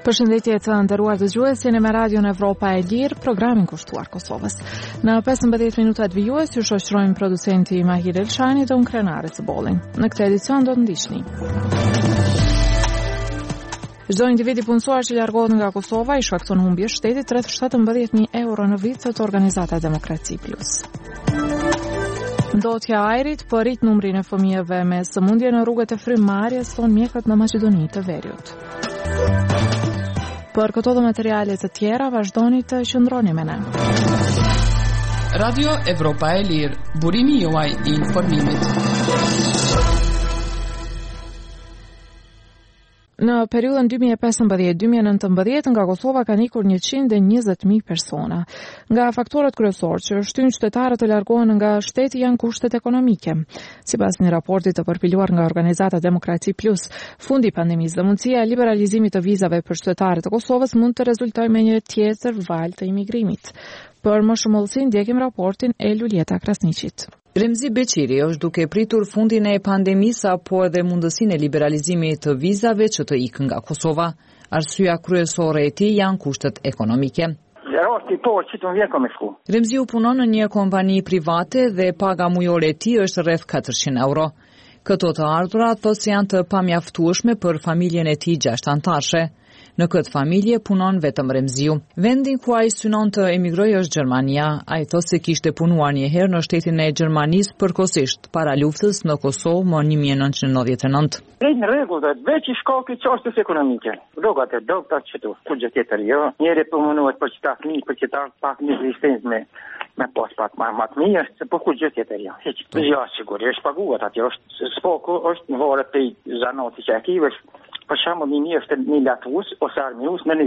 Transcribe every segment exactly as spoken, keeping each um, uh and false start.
Përshëndetje të nderuar dëgjues, jeni me Radion Evropa e Lirë, programin kushtuar Kosovës. Në pesëmbëdhjetë minutat vijues ju shoqërojmë producenti Mahir Elshani dhe unë Krenare Cëbollin. Në këtë edicion do të ndiqni. Çdo individ i punësuar që largohet nga Kosova i shkakton humbje shtetit rreth shtatëmbëdhjetë mijë euro në vit, thot organizata Demokraci Plus. Ndotja e ajrit po rrit numrin e fëmijëve me sëmundje në rrugët e frymarrjes, thon mjekët në Maqedoni të Veriut. Për këto dhe materiale të tjera, vazhdoni të qëndroni me ne. Radio Evropa e Lirë, burimi juaj i informimit. Në periudhën dy mijë e pesëmbëdhjetë dy mijë e nëntëmbëdhjetë nga Kosova kanë ikur njëqind e njëzet mijë persona. Nga faktorët kryesorë që shtyn qytetarët të largohen nga shteti janë kushtet ekonomike. Sipas një raporti të përpiluar nga organizata Demokraci Plus, fundi i pandemisë dhe mundësia e liberalizimit të vizave për qytetarët e Kosovës mund të rezultojë me një tjetër valë të imigrimit. Për më shëmbullsi ndjekim raportin e Luljeta Krasniqit. Remzi Beqiri është duke pritur fundin e pandemisë apo edhe mundësinë e liberalizimit të vizave që të ikën nga Kosova. Arsyeja kryesore e tij janë kushtet ekonomike. Remziu punon në një kompani private dhe paga mujore e tij është rreth katërqind euro. Këto të ardhurat thotë se janë të pamjaftueshme për familjen e tij gjashtë anëtarësh. Në këtë familje punon vetëm Remziu. Vendi ku ai synon të emigrojë është Gjermania. Ai thotë se kishte punuar një herë në shtetin e Gjermanisë përkohësisht para luftës në Kosovë më një mijë e nëntëqind e nëntëdhjetë e nëntë. Në rregull, veç i shkaki çështës ekonomike. Rrogat e dobta çtu, kurrë tjetër jo. Njëri po munduhet për çta fëmijë, për çta pak një ekzistencë me me pas pak më më të mirë, se po kurrë tjetër jo. Hiç. Jo, sigurisht paguat aty është spoku, është në varet të zanotit që aki është. Për shembull, një është një latus ose armius në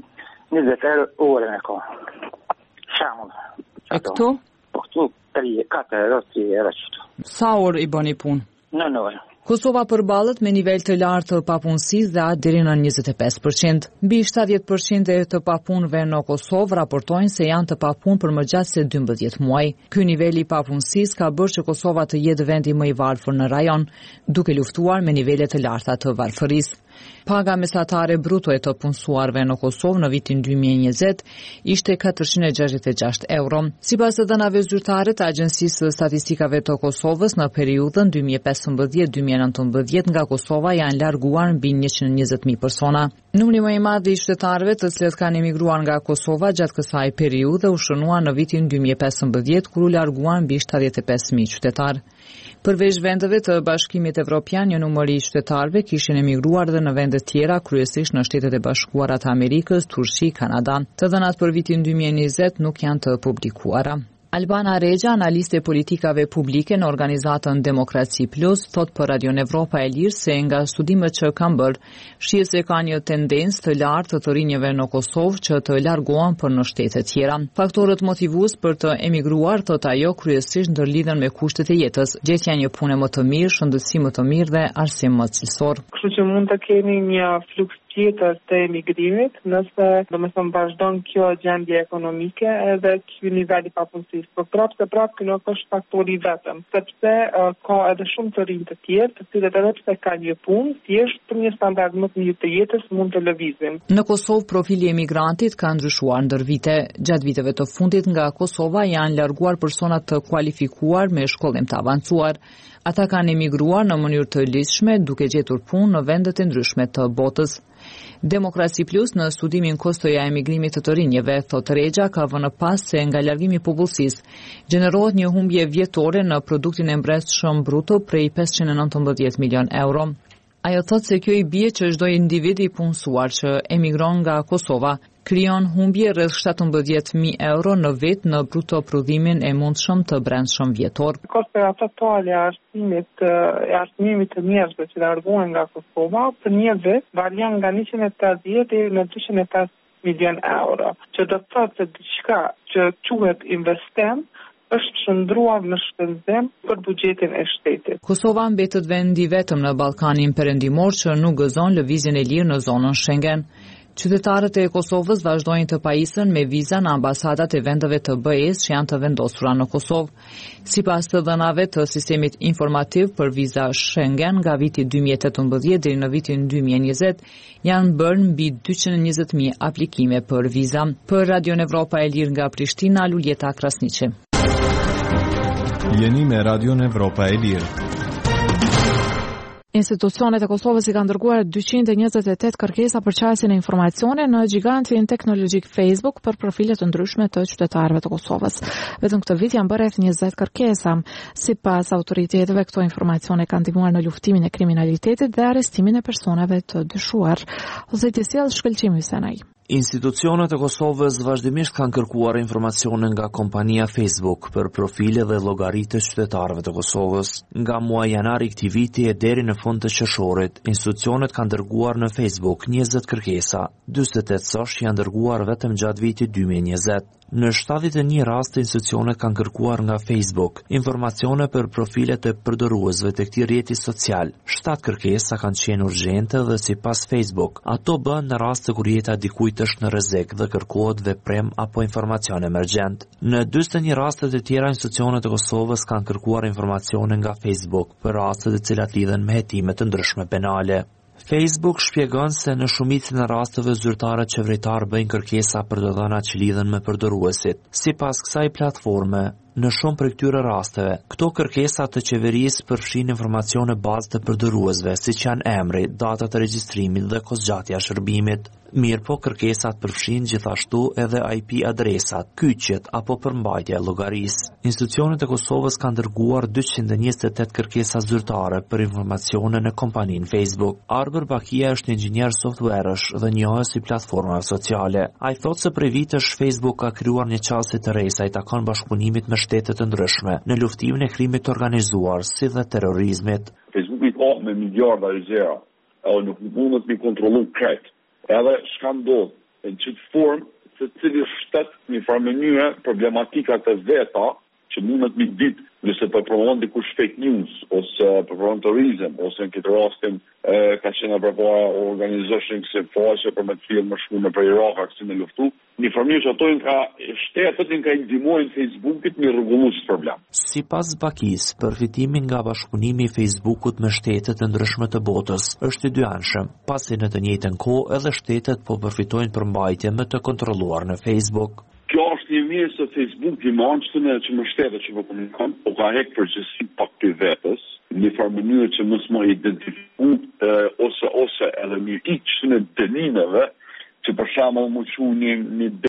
njëzet orë në kohë. Shembull. E këtu? Po këtu tri katër euro, tri euro qëtu. Sa orë i bëni punë? Në në orë. Kosova përballet me nivel të lartë të papunësisë dhe atë deri në njëzet e pesë përqind. Mbi shtatëdhjetë përqind e të papunëve në Kosovë raportojnë se janë të papunë për më gjatë se dymbëdhjetë muaj. Ky nivel i papunësisë ka bërë që Kosova të jetë vendi më i varfër në rajon, duke luftuar me nivele të larta të varfërisë. Paga mesatare bruto e të punësuarve në Kosovë në vitin dy mijë e njëzet ishte katërqind e gjashtëdhjetë e gjashtë euro. Sipas të dhënave zyrtare të Agjencisë së Statistikave të Kosovës, në periudhën dy mijë e pesëmbëdhjetë dy mijë e nëntëmbëdhjetë nga Kosova janë larguar mbi njëqind e njëzet mijë persona. Numri më i madh i qytetarëve të cilët kanë emigruar nga Kosova gjatë kësaj periudhe u shënua në vitin dy mijë e pesëmbëdhjetë kur u larguan mbi shtatëdhjetë e pesë mijë qytetarë. Përveç vendeve të Bashkimit Evropian, një numër i qytetarëve kishin emigruar dhe në vende tjera, kryesisht në Shtetet e Bashkuara të Amerikës, Turqi, Kanada. Të dhënat për vitin dy mijë e njëzet nuk janë të publikuara. Albana Regja, analiste politikave publike në organizatën Demokraci Plus, thot për Radion Evropa e Lirë se nga studimet që kanë bërë, shihet se ka një tendencë të lartë të rinjeve në Kosovë që të largohen për në shtete tjera. Faktorët motivues për të emigruar, thot ajo, kryesisht ndërlidhen me kushtet e jetës, gjetja një pune më të mirë, shëndetësi më të mirë dhe arsim më cilësor. Kështu që mund të kemi një fluks tjetër të emigrimit, nëse do me thëmë vazhdon kjo gjendje ekonomike edhe kjo nivel i papunësisë. Por prapë se prapë kjo nuk është faktori vetëm, sepse uh, ka edhe shumë të rinj të tjerë, të cilët edhe pse ka një punë, thjesht për një standard më të mirë të jetës mund të lëvizin. Në Kosovë profili e emigrantit ka ndryshuar ndër vite. Gjatë viteve të fundit nga Kosova janë larguar persona të kualifikuar me shkollim të avancuar. Ata kanë emigruar në mënyrë të lishme duke gjetur punë në vendet e ndryshme të botës. Demokraci Plus në studimin kostoja e emigrimit të të rinjeve, thot Regja, ka vënë pas se nga largimi i popullsisë gjenerohet një humbje vjetore në produktin e mbretëshëm bruto prej pesëqind e nëntëmbëdhjetë milion euro. Ajo thot se kjo i bie që çdo individ i punësuar që emigron nga Kosova krijon humbje rreth shtatëmbëdhjetë mijë euro në vit në bruto prodhimin e mundshëm të brendshëm vjetor. Kosto totale e arsimit e arsimit të njerëzve që largohen nga Kosova për një vit varion nga njëqind e tetëdhjetë deri në dyqind e pesëdhjetë milion euro, që do të thotë se diçka që quhet investim është shndruar në shpenzim për buxhetin e shtetit. Kosova mbetet vendi vetëm në Ballkanin Perëndimor që nuk gëzon lëvizjen e lirë në zonën Schengen. Qytetarët e Kosovës vazhdojnë të pajisen me viza në ambasadat e vendeve të B E-s që janë të vendosura në Kosovë. Sipas të dhënave të sistemit informativ për viza Schengen nga viti dy mijë e tetëmbëdhjetë deri në vitin dy mijë e njëzet, janë bërë mbi dyqind e njëzet mijë aplikime për viza. Për Radio Evropa e Lirë nga Prishtina, Luljeta Krasniqi. Jeni me Radio Evropa e Lirë. Institucionet e Kosovës i kanë dërguar dyqind e njëzet e tetë kërkesa për qasjen e informacione në gigantin teknologjik Facebook për profilet të ndryshme të qytetarëve të Kosovës. Vetëm këtë vit janë bërë rreth njëzet kërkesa. Sipas autoriteteve, këto informacione kanë ndihmuar në luftimin e kriminalitetit dhe arrestimin e personave të dyshuar. Ose të sjell shkëlqim Hysenaj. Institucionet e Kosovës vazhdimisht kanë kërkuar informacione nga kompania Facebook për profile dhe llogaritë të qytetarëve të Kosovës. Nga muaji janar i këtij viti e deri në fund të qershorit, institucionet kanë dërguar në Facebook njëzet kërkesa, dyzet e tetë sosh janë dërguar vetëm gjatë vitit dy mijë e njëzet. Në shtatëdhjetë e një raste, institucionet kanë kërkuar nga Facebook informacione për profilet e përdoruesve të këtij rrjeti social. Shtatë kërkesa kanë qenë urgjente dhe sipas Facebook, ato bëhen në raste kur jeta e dikujt është në rrezik dhe kërkohet veprem apo informacion emergjent. Në dyzet e një raste të tjera, institucionet e Kosovës kanë kërkuar informacione nga Facebook për raste të cilat lidhen me hetime të ndryshme penale. Facebook shpjegon se në shumicën e rasteve zyrtarët qeveritar bëjnë kërkesa për të dhëna që lidhen me përdoruesit. Sipas kësaj platforme, në shumë për këtyre rasteve, këto kërkesa të qeverisë përfshin informacione bazë të përdoruesve, siç janë emri, data të regjistrimit dhe kohëzgjatja e shërbimit. Mirë po kërkesat përfshin gjithashtu edhe I P adresat, kyçet apo përmbajtja e llogarisë. Institucionet e Kosovës kanë dërguar dyqind e njëzet e tetë kërkesa zyrtare për informacione në kompaninë Facebook. Arber Bakia është inxhinier softwaresh dhe njohet si platforma sociale. Ai thotë se prej vitesh Facebook ka krijuar një qasje të re sa i takon bashkëpunimit me shtete të ndryshme në luftimin e krimit të organizuar si dhe terrorizmit. Facebooki ka me miliarda zera, edhe nuk mundet me kontrollu krejt. Edhe shka ndodhë në qëtë formë se cili shtet një farë mënyre problematikat e veta që mundet me ditë nëse për promovon dikush fake news ose për promovon terrorizm ose në këtë rastin e, ka qenë përpara organizoshin këse faqe për me të filmë më shku në për Iraka kësi në luftu. Një farë që ato ka shtetët ka ndihmojnë Facebookit me rregullu çdo problem. Sipas Bakis, përfitimi nga bashkëpunimi i Facebookut me shtetet e ndryshme të botës është i dyanshëm, pasi në të njëjtën kohë edhe shtetet po përfitojnë përmbajtje më të kontrolluar në Facebook. Kjo është një mirë se Facebook i mançtën e që më shtetet që më komunikon, po ka hek përgjësi pak të vetës, një farë mënyrë që mësë më identifiku ose ose edhe një i që në dënimeve që për shembull më çu një një